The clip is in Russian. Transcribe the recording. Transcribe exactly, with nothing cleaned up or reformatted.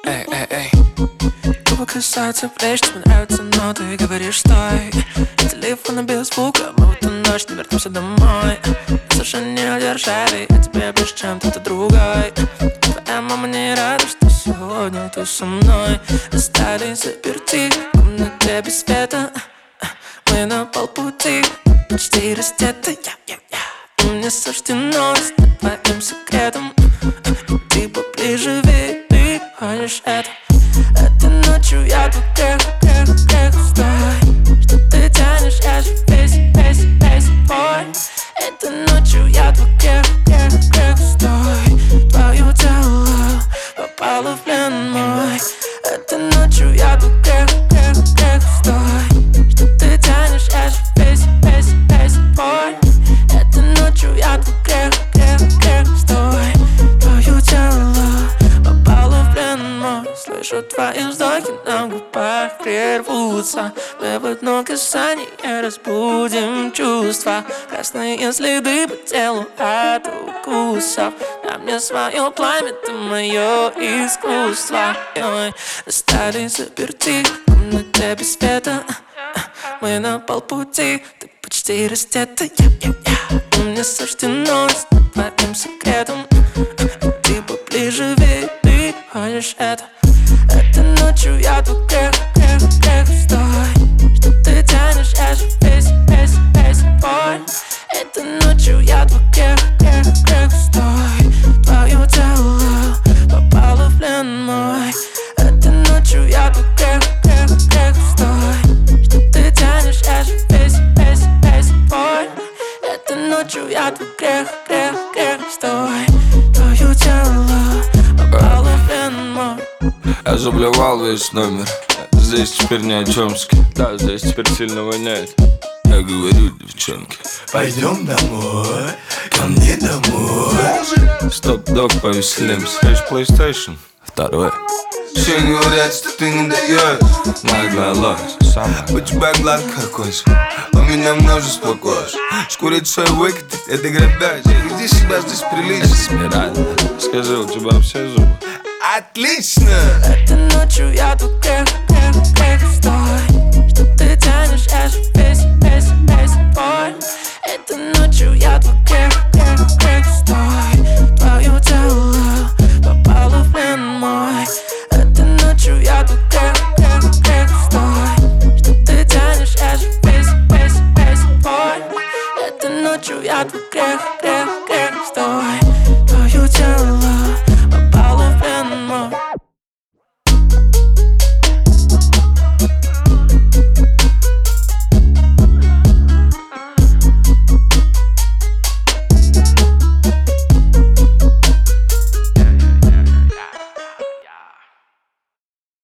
эй, эй, эй. Губы касаются плеч, тебе нравится, но ты говоришь стой. Телефон без звука, мы в эту ночь не вернемся домой. Слушай, не удержали, я тебе ближе, чем кто-то другой. Твоя мама не рада, что сегодня ты со мной. Остались заперти в комнате без света. Мы на полпути, почти раздеты. И мне суждено стать твоим секретом. Ты поближе, ведь ты хочешь это. Этой ночью я твой грех, грех, грех. Стой, что ты тянешь, я же весь, весь, весь твой. Этой ночью я твой грех, грех, грех. Стой, твое тело попало в плен мой. Этой ночью я твой грех, грех, грех. Стой, что ты тянешь, я же весь, весь, весь твой. Этой ночью я твой грех, грех, грех. Стой, твое тело попало в плен мой. Слышу твои вздохи на губах прервутся. Мы в одно касание разбудим чувства. Красные следы по телу от укусов. На мне свое пламя, ты мое искусство. И мы остались заперти в комнате без света. Мы на полпути, ты почти раздета. И мне суждено стать твоим секретом. Ты поближе, ведь ты хочешь это. Этой ночью я твой грех, грех, грех. Стой, что ты тянешь, я же весь, весь, весь твой. Этой ночью я твой грех, грех, грех. Стой, твое тело попало в плен мой. Этой ночью я твой грех, грех, грех. Стой, что ты тянешь, я же весь, весь, весь твой. Этой ночью я твой грех, грех, грех. Стой, твое тело попало в плен мой. Я заблевал весь номер. Здесь теперь ни о чёмски. Да, здесь теперь сильно воняет. Я говорю, девчонки, пойдем домой, ко мне домой. Стоп-дог, повеселимся. Хочешь PlayStation? Второй. Все говорят, что ты не даешь. Наглая ложь. У тебя гладкая кожа, у меня множество кож. Шкурить свой выкатить, это грабеж. Веди себя здесь прилично. Эсмеральда, скажи, у тебя все зубы? Отлично! Этой ночью я твой грех, грех, грех. Стой, что ты тянешь, я же весь, весь, весь твой. Этой ночью я твой грех, грех, грех. Стой, твое тело попало в плен мой. Этой ночью я твой грех, грех, грех. Стой, что ты тянешь, я же весь, весь, весь твой. Этой ночью я твой грех, грех, грех. Стой, твое тело